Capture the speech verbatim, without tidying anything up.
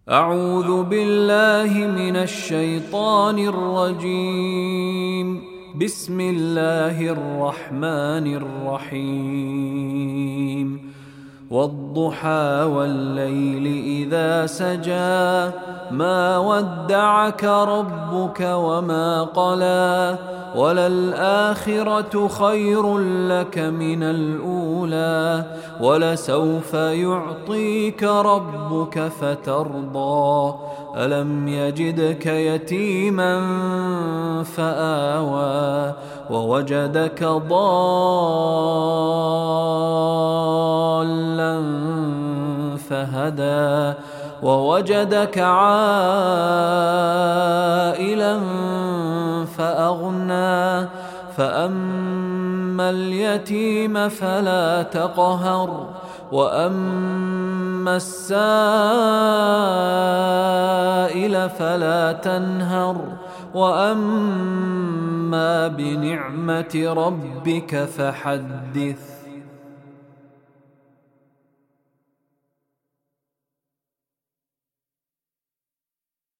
أعوذ بالله من الشيطان الرجيم. بسم الله الرحمن الرحيم. والضحى والليل إذا سجى ما ودعك ربك وما قلى وللآخرة خير لك من الأولى ولسوف يعطيك ربك فترضى ألم يجدك يتيما فآوى ووجدك ضالا فهدى ووجدك عائلا فأغنى فأما اليتيم فلا تقهر وأما السائل فلا تنهر وأما بنعمة ربك فحدث.